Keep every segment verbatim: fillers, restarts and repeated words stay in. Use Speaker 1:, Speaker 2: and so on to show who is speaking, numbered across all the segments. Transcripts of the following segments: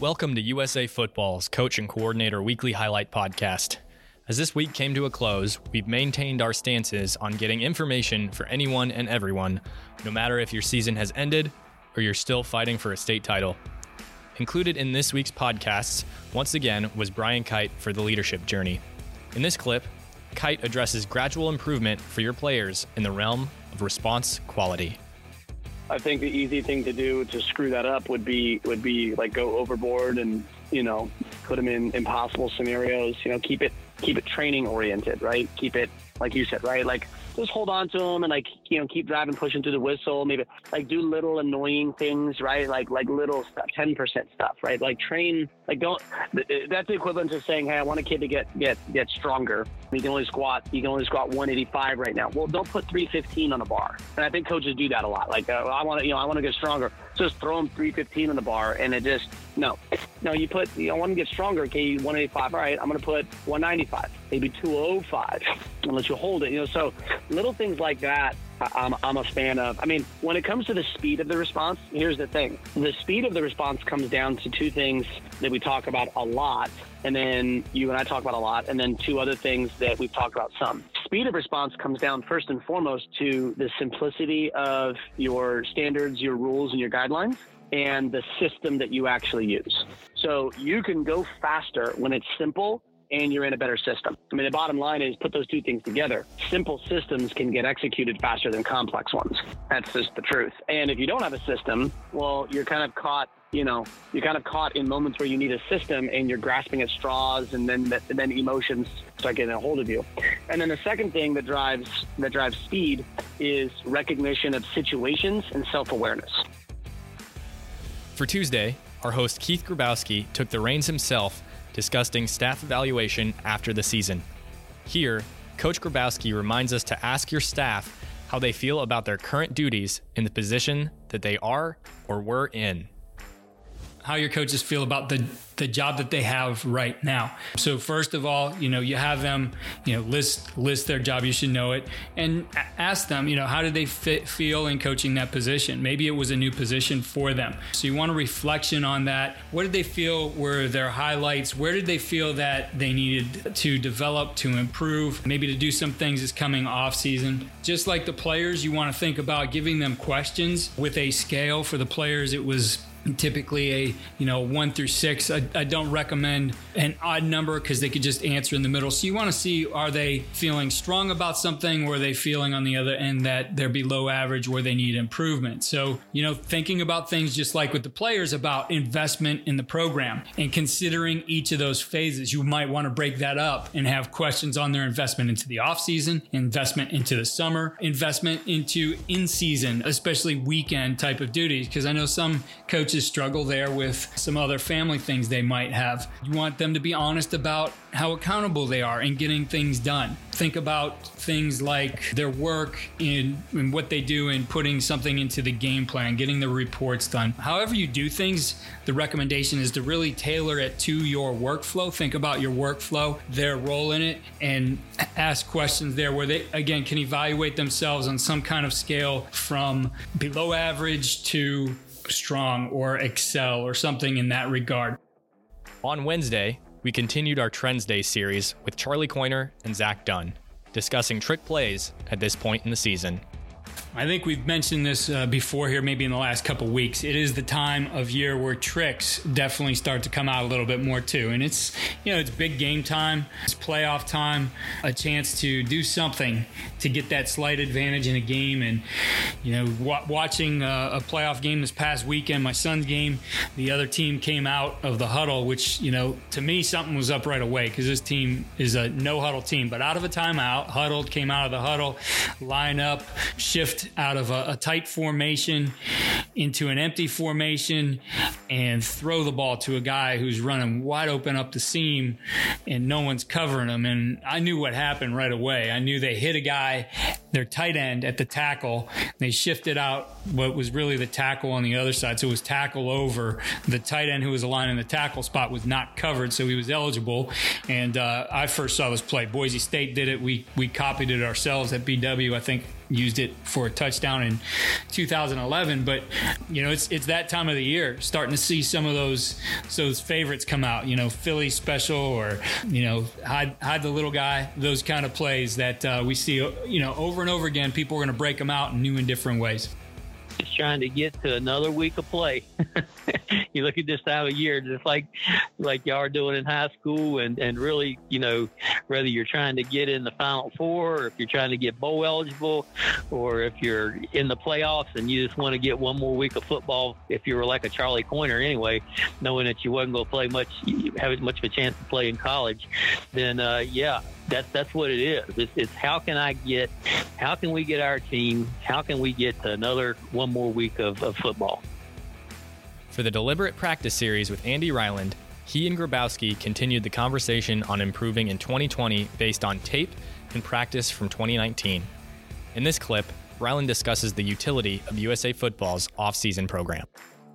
Speaker 1: Welcome to U S A Football's Coach and Coordinator Weekly Highlight Podcast. As this week came to a close, we've maintained our stances on getting information for anyone and everyone, no matter if your season has ended or you're still fighting for a state title. Included in this week's podcasts, once again, was Brian Kite for the leadership journey. In this clip, Kite addresses gradual improvement for your players in the realm of response quality.
Speaker 2: I think the easy thing to do to screw that up would be would be like go overboard and, you know, put them in impossible scenarios. You know, keep it keep it training oriented, right? Keep it like you said, right? Like just hold on to them and like, you know, keep driving, pushing through the whistle. Maybe like do little annoying things, right? Like like little stuff, ten percent stuff, right? Like train, like don't. That's the equivalent to saying, hey, I want a kid to get get get stronger. You can only squat, you can only squat one eighty-five right now. Well, don't put three fifteen on the bar. And I think coaches do that a lot. Like, uh, I want to, you know, I want to get stronger. So just throw them three fifteen on the bar, and it just no, no. You put, you know, I want to get stronger. Okay, one eighty-five. All right, I'm going to put one ninety-five, maybe two oh five, unless you hold it. You know, so little things like that. I'm, I'm a fan of. I mean, when it comes to the speed of the response, here's the thing. The speed of the response comes down to two things that we talk about a lot, and then you and I talk about a lot, and then two other things that we've talked about some. Speed of response comes down first and foremost to the simplicity of your standards, your rules, and your guidelines, and the system that you actually use. So you can go faster when it's simple and you're in a better system. I mean, the bottom line is put those two things together. Simple systems can get executed faster than complex ones. That's just the truth. And if you don't have a system, well, you're kind of caught, you know, you're kind of caught in moments where you need a system and you're grasping at straws, and then and then emotions start getting a hold of you. And then the second thing that drives that drives speed is recognition of situations and self-awareness.
Speaker 1: For Tuesday, our host Keith Grabowski took the reins himself, discussing staff evaluation after the season. Here, Coach Grabowski reminds us to ask your staff how they feel about their current duties in the position that they are or were in.
Speaker 3: How your coaches feel about the, the job that they have right now. So first of all, you know, you have them, you know, list list their job. You should know it, and ask them, you know, how did they fit, feel in coaching that position? Maybe it was a new position for them. So you want a reflection on that. What did they feel were their highlights? Where did they feel that they needed to develop, to improve, maybe to do some things this coming off season? Just like the players, you want to think about giving them questions with a scale. For the players, it was typically a, you know, one through six. I, I don't recommend an odd number because they could just answer in the middle. So you want to see, are they feeling strong about something, or are they feeling on the other end that they're below average where they need improvement? So, you know, thinking about things just like with the players about investment in the program and considering each of those phases. You might want to break that up and have questions on their investment into the off season, investment into the summer, investment into in season, especially weekend type of duties. Because I know some coaches struggle there with some other family things they might have. You want them to be honest about how accountable they are in getting things done. Think about things like their work in, in what they do in putting something into the game plan, getting the reports done. However you do things, the recommendation is to really tailor it to your workflow. Think about your workflow, their role in it, and ask questions there where they, again, can evaluate themselves on some kind of scale from below average to strong or excel or something in that regard.
Speaker 1: On Wednesday, we continued our Trends Day series with Charlie Coiner and Zach Dunn, discussing trick plays at this point in the season.
Speaker 3: I think we've mentioned this uh, before here, maybe in the last couple of weeks. It is the time of year where tricks definitely start to come out a little bit more too. And it's, you know, it's big game time, it's playoff time, a chance to do something to get that slight advantage in a game. And, you know, w- watching uh, a playoff game this past weekend, my son's game, the other team came out of the huddle, which, you know, to me, something was up right away because this team is a no huddle team. But out of a timeout, huddled, came out of the huddle, line up, shift out of a, a tight formation into an empty formation and throw the ball to a guy who's running wide open up the seam and no one's covering him. And I knew what happened right away. I knew they hit a guy their tight end at the tackle. They shifted out what was really the tackle on the other side. So it was tackle over. The tight end who was aligned in the tackle spot was not covered, so he was eligible. And uh, I first saw this play. Boise State did it. We we copied it ourselves at B W. I think used it for a touchdown in two thousand eleven. But, you know, it's it's that time of the year, starting to see some of those those favorites come out, you know, Philly special or, you know, hide, hide the little guy, those kind of plays that uh, we see, you know, over and over again. People are going to break them out in new and different ways.
Speaker 4: Just trying to get to another week of play. You look at this time of year, just like like y'all are doing in high school, and, and really, you know, whether you're trying to get in the Final Four, or if you're trying to get bowl eligible, or if you're in the playoffs and you just want to get one more week of football, if you were like a Charlie Coiner anyway, knowing that you wasn't going to play much, have much of a chance to play in college, then uh, yeah, that's that's what it is. It's, it's how can I get, how can we get our team, how can we get to another one more week of, of football?
Speaker 1: For the Deliberate Practice series with Andy Ryland, he and Grabowski continued the conversation on improving in twenty twenty based on tape and practice from twenty nineteen. In this clip, Ryland discusses the utility of U S A Football's off-season program.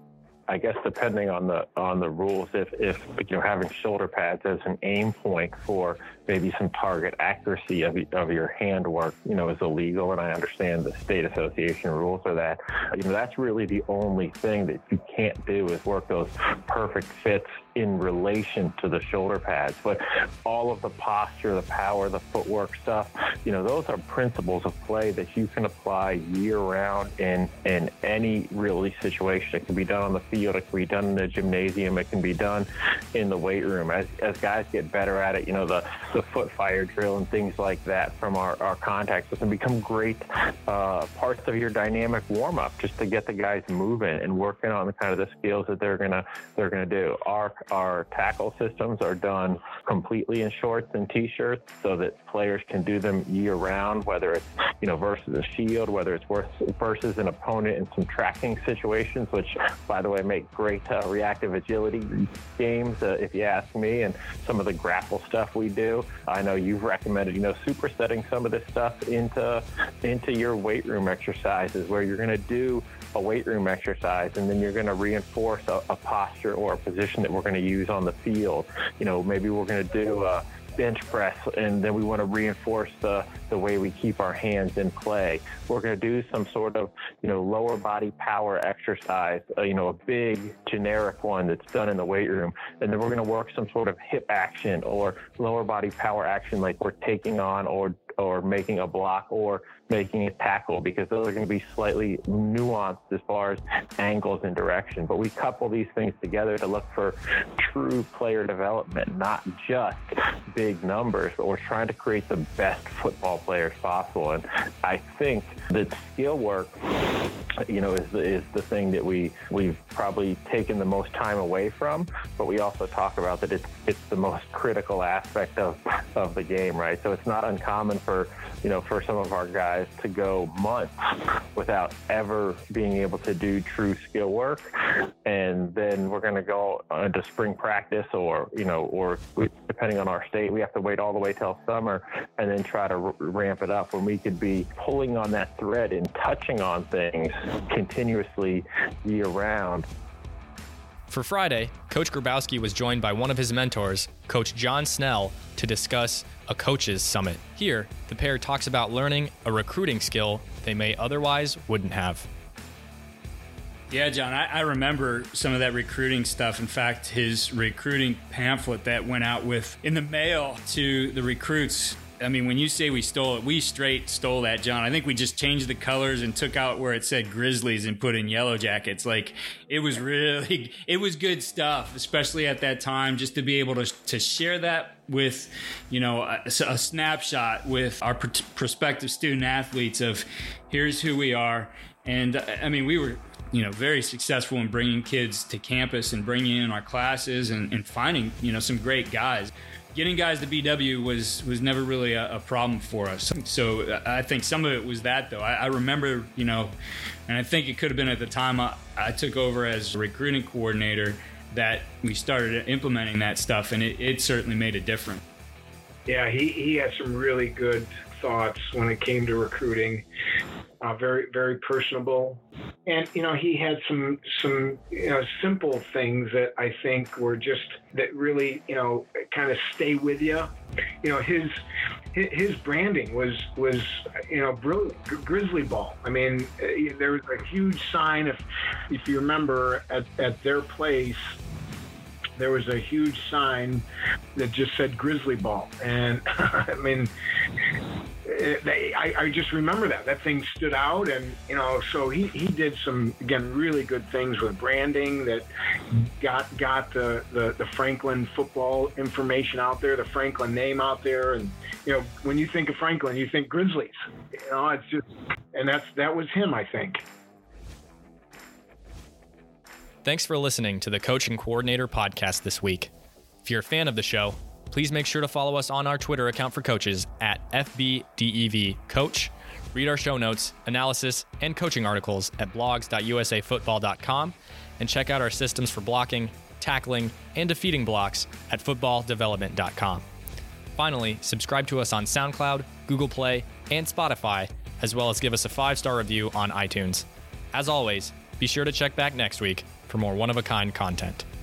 Speaker 5: I guess depending on the on the rules, if, if you know having shoulder pads as an aim point for maybe some target accuracy of of your handwork, you know, is illegal, and I understand the state association rules for that. You know, that's really the only thing that you can't do is work those perfect fits in relation to the shoulder pads. But all of the posture, the power, the footwork stuff, you know, those are principles of play that you can apply year round in in any really situation. It can be done on the field, it can be done in the gymnasium, it can be done in the weight room. As as guys get better at it, you know, the the foot fire drill and things like that from our, our contact system become great uh, parts of your dynamic warm-up, just to get the guys moving and working on the kind of the skills that they're gonna they're gonna do. Our our tackle systems are done completely in shorts and t-shirts so that players can do them year round, whether it's, you know, versus a shield, whether it's versus an opponent in some tracking situations, which, by the way, make great uh, reactive agility games, uh, if you ask me, and some of the grapple stuff we do. I know you've recommended, you know, supersetting some of this stuff into into your weight room exercises, where you're going to do a weight room exercise and then you're going to reinforce a, a posture or a position that we're going to use on the field. You know, maybe we're going to do a bench press, and then we want to reinforce the, the way we keep our hands in play. We're going to do some sort of, you know, lower body power exercise, uh, you know, a big generic one that's done in the weight room. And then we're going to work some sort of hip action or lower body power action, like we're taking on or or making a block or making a tackle, because those are going to be slightly nuanced as far as angles and direction. But we couple these things together to look for true player development, not just big numbers, but we're trying to create the best football players possible. And I think that skill work, you know, is the, is the thing that we, we've probably taken the most time away from, but we also talk about that it's, it's the most critical aspect of, of the game, right? So it's not uncommon for, you know, for some of our guys to go months without ever being able to do true skill work. And then we're going to go into spring practice, or, you know, or depending on our state, we have to wait all the way till summer and then try to r- ramp it up, when we could be pulling on that thread and touching on things continuously year round.
Speaker 1: For Friday, Coach Grabowski was joined by one of his mentors, Coach John Snell, to discuss a coaches summit. Here, the pair talks about learning a recruiting skill they may otherwise wouldn't have.
Speaker 3: Yeah, John, I, I remember some of that recruiting stuff. In fact, his recruiting pamphlet that went out with in the mail to the recruits. I mean, when you say we stole it, we straight stole that, John. I think we just changed the colors and took out where it said Grizzlies and put in Yellow Jackets. Like, it was really, it was good stuff, especially at that time, just to be able to to share that with, you know, a, a snapshot with our pr- prospective student athletes of here's who we are. And I mean, we were, you know, very successful in bringing kids to campus and bringing in our classes and, and finding, you know, some great guys. Getting guys to B W was was never really a, a problem for us. So I think some of it was that, though. I, I remember, you know, and I think it could have been at the time I, I took over as a recruiting coordinator that we started implementing that stuff, and it, it certainly made a difference.
Speaker 6: Yeah, he, he had some really good thoughts when it came to recruiting. Uh, very, very personable. And, you know, he had some, some, you know, simple things that I think were just, that really, you know, kind of stay with you. You know, his, his branding was, was, you know, brilliant. Grizzly ball. I mean, there was a huge sign, if, if you remember, at, at their place, there was a huge sign that just said Grizzly ball. And I mean, They, I, I just remember that that thing stood out, and you know, so he, he did some, again, really good things with branding that got got the, the, the Franklin football information out there, the Franklin name out there, and you know, when you think of Franklin, you think Grizzlies. You know, it's just, and that's that was him, I think.
Speaker 1: Thanks for listening to the Coach and Coordinator podcast this week. If you're a fan of the show, please make sure to follow us on our Twitter account for coaches at F B D E V Coach. Read our show notes, analysis, and coaching articles at blogs dot u s a football dot com, and check out our systems for blocking, tackling, and defeating blocks at football development dot com. Finally, subscribe to us on SoundCloud, Google Play, and Spotify, as well as give us a five-star review on iTunes. As always, be sure to check back next week for more one-of-a-kind content.